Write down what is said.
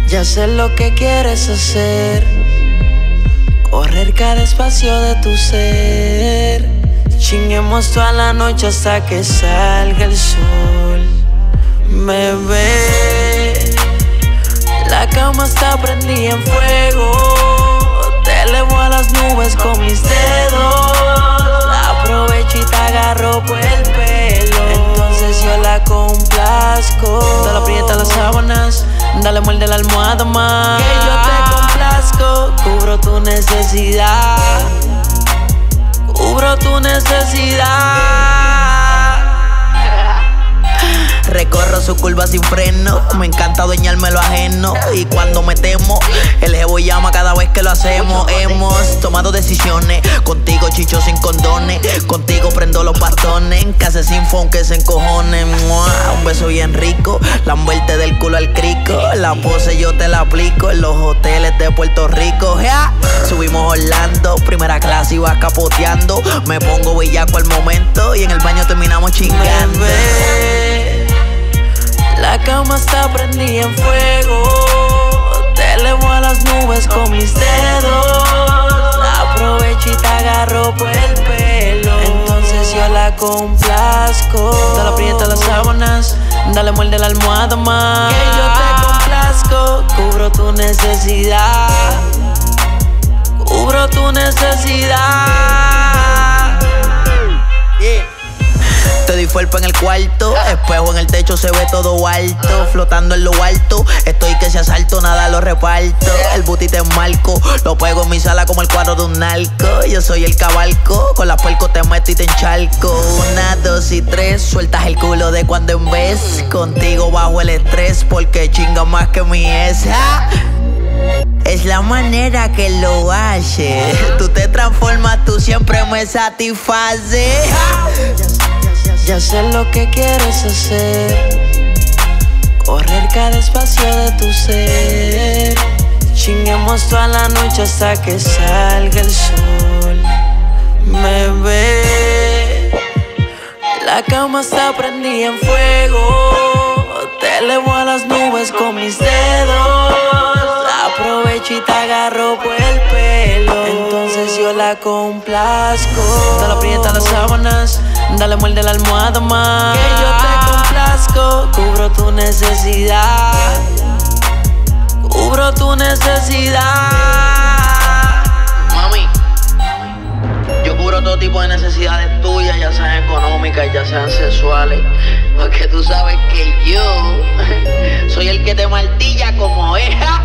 Ya sé lo que quieres hacer, correr cada espacio de tu ser. Chinguemos toda la noche hasta que salga el sol. Bebé, la cama está prendida en fuego. Te elevo a las nubes con mis dedos. Aprovecho y te agarro por el pelo. Entonces yo la complazco. Dale aprieta las sábanas, dale muerde la almohada más. Que yo te complazco, cubro tu necesidad. Cubro tu necesidad. Recorro su curva sin freno, me encanta adueñarme lo ajeno. Y cuando me temo, el jevo llama cada vez que lo hacemos. Hemos tomado decisiones, contigo chicho sin condones. Contigo prendo los bastones, en casa sin phone que se encojonen. Un beso bien rico, lamberte del culo al crico. La pose yo te la aplico en los hoteles de Puerto Rico. Subimos Orlando, primera clase y vas capoteando. Me pongo bellaco al momento y en el baño terminamos chingando. Bebé, la cama está prendida en fuego. Te elevo a las nubes con mis dedos. Aprovecho y te agarro por el pelo. Entonces yo la complazco. Dale aprieta las sábanas, dale muerde la almohada más. Que yo te complazco, cubro tu necesidad. Cubro tu necesidad. Te di felpa en el cuarto, espejo en el techo se ve todo alto. Flotando en lo alto, estoy que si asalto nada lo reparto. El booty te enmarco, lo pego en mi sala como el cuadro de un narco. Yo soy el cabalco, con la puerco te meto y te encharco. 1, 2 y 3, sueltas el culo de cuando en vez. Contigo bajo el estrés porque chinga más que mi ex. Es la manera que lo hace. Tú te transformas, tú siempre me satisfaces. Ya sé lo que quieres hacer, correr cada espacio de tu ser. Chinguemos toda la noche hasta que salga el sol. Bebé, la cama está prendida en fuego. Te elevo a las nubes con mis dedos. Aprovecho y te agarro por el pelo. Entonces yo la complazco. Dale aprieta las sábanas, dale muerde la almohada más. Que yo te complazco, cubro tu necesidad. Cubro tu necesidad. Mami, yo cubro todo tipo de necesidades tuyas, ya sean económicas, ya sean sexuales. Porque tú sabes que yo soy el que te martilla como es.